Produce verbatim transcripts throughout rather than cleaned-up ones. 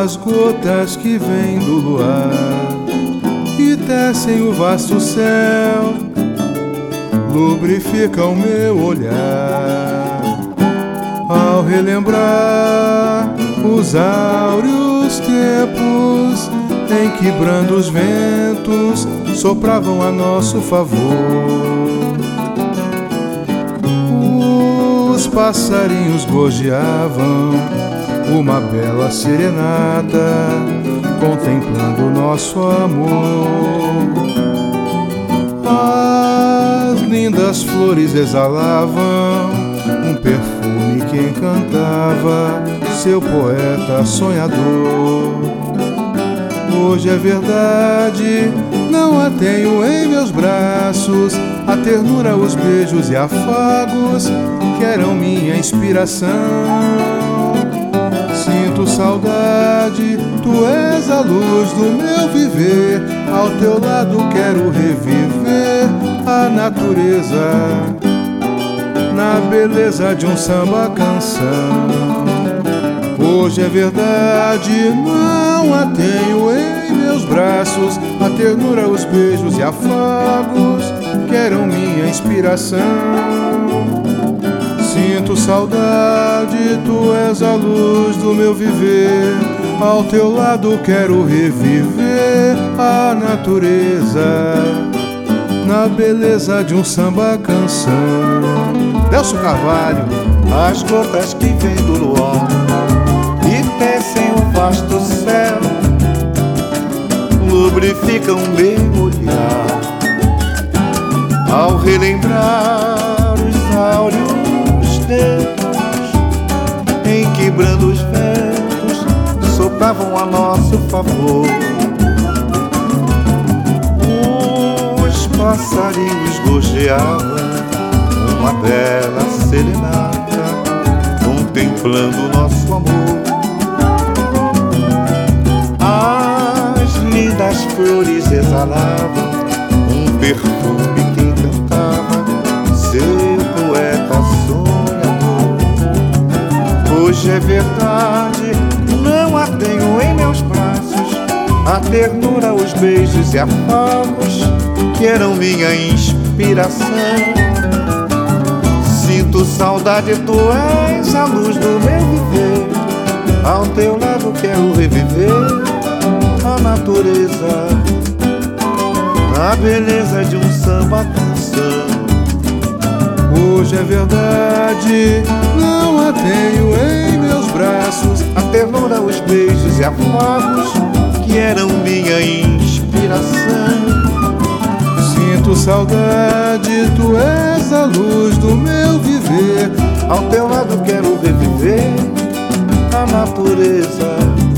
as gotas que vêm do luar e tecem o vasto céu, lubrifica o meu olhar ao relembrar os áureos tempos em que brandos ventos sopravam a nosso favor. Os passarinhos gorjeavam uma bela serenata, contemplando nosso amor. As lindas flores exalavam um perfume que encantava seu poeta sonhador. Hoje é verdade, não a tenho em meus braços, a ternura, os beijos e afagos que eram minha inspiração. Sinto saudade, tu és a luz do meu viver, ao teu lado quero reviver a natureza, na beleza de um samba canção. Hoje é verdade, não a tenho em meus braços, a ternura, os beijos e afagos que eram minha inspiração. Sinto saudade, tu és a luz do meu viver, ao teu lado quero reviver a natureza, na beleza de um samba canção. Delcio Carvalho. As gotas que vêm do luar e tecem o vasto céu, lubrificam meu olhar ao relembrar os áureos tempos em que brandos ventos sopravam a nosso favor. Os passarinhos gorjeavam uma bela serenata, contemplando nosso amor. As lindas flores exalavam um perfume que encantava seu poeta sonhador. Hoje é verdade, não a tenho em meus braços, a ternura, os beijos e afagos que eram minha inspiração. Sinto saudade, tu és a luz do meu viver, ao teu lado quero reviver a natureza, a beleza de um samba canção. Hoje é verdade, não a tenho em meus braços, a ternura, os beijos e afagos que eram minha inspiração. Sinto saudade, tu és a luz do meu viver, ao teu lado quero reviver a natureza,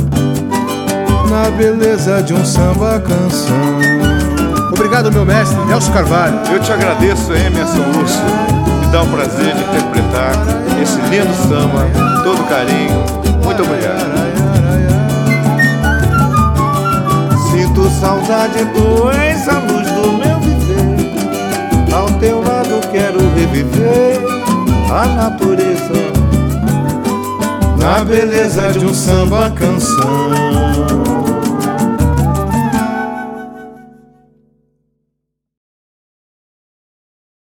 na beleza de um samba canção. Obrigado, meu mestre Delcio Carvalho. Eu te agradeço, Emerson Lúcio. Me dá o prazer de interpretar esse lindo samba, todo carinho. Muito obrigado. Sinto saudade, tu és a luz do meu viver, ao teu lado quero reviver a natureza, na beleza de um samba canção.